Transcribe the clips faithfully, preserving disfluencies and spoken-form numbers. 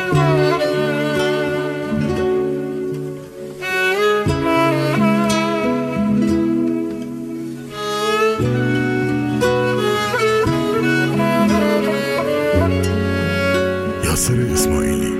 یاسر اسماعیلی.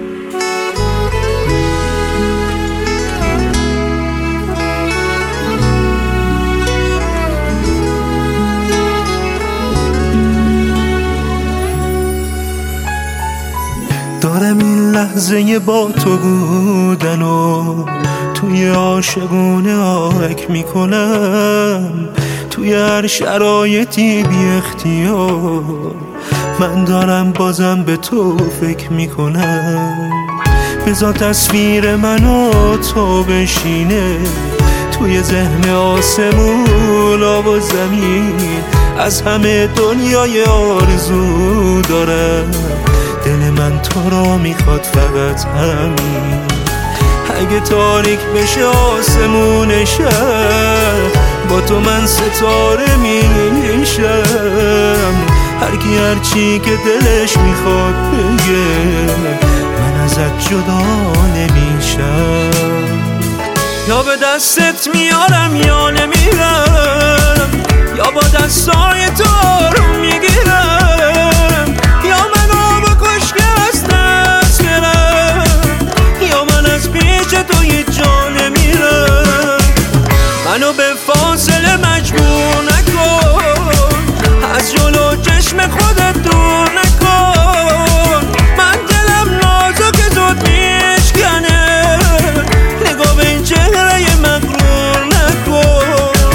دارم این لحظه با تو بودن و توی عاشقونه آهک میکنم، توی هر شرایطی بی اختیار من دارم بازم به تو فکر میکنم. بذار تصویر من و تو بشینه توی ذهن آسمون آب و زمین، از همه دنیای آرزو دارم، دل من تو را میخواد فقط همین. اگه تاریک بشه آسمون شب با تو من ستاره میشم، هر کی هر چی که دلش میخواد بگه من ازت جدا نمیشم. یا به دستت میارم یا نمیرم، یا با دستای تو رو میگیرم، یا منو بکش که از دست برم، یا من از پیش تو هیچ جا نمیرم. منو به فاصله مجبور نکن، از جلو چشم خودت دور نکن، من دلم نازک زود میشکنه، نگاه به این چهره مغرور نکن.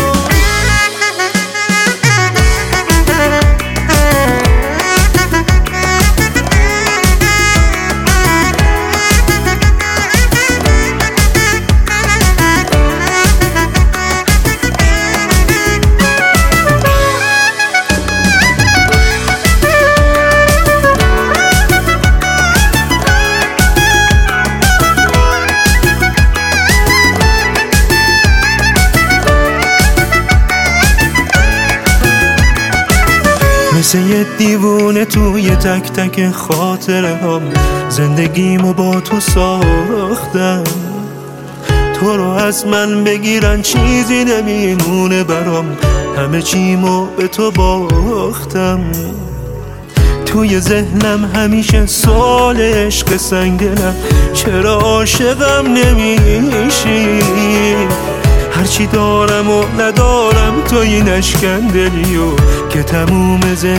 مثل یه دیوونه توی تک تک خاطره هم زندگیمو با تو ساختم، تو رو از من بگیرن چیزی نمیمونه برام، همه چیمو به تو باختم. توی ذهنم همیشه سوال عشق سنگ دلم، چرا عاشقم نمیشی؟ هرچی دارم و ندارم توی نشکندلی و که تموم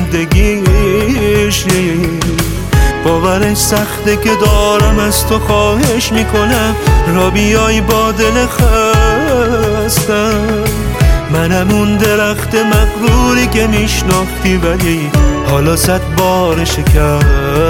زندگیشی. باورش سخته که دارم از تو خواهش میکنم را بیای با دل خستم، منم اون درخت مغروری که میشناختی ولی حالا صد بار شکستم.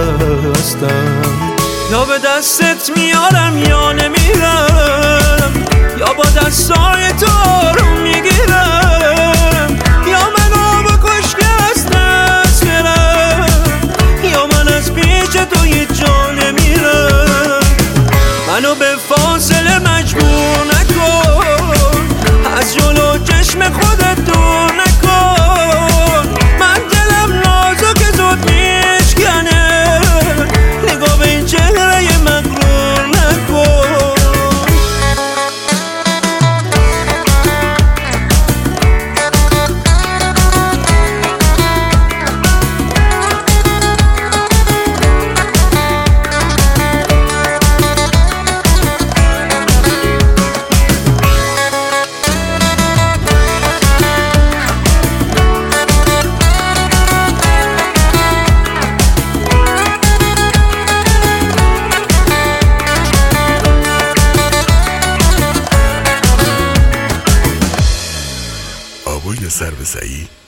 یا به دستت میارم یا نمیرم، یا با دستای تو رو میگیرم، یا منو بکش که از دست برم، یا من از پیش تو هیچ جا نمیرم. منو به فاصله مجبور نکن، از جلو چشم خودت دور نکن، من دلم نازک زود میشکنه، نگاه به این چهره مغرور نکن. آبای سر به سعی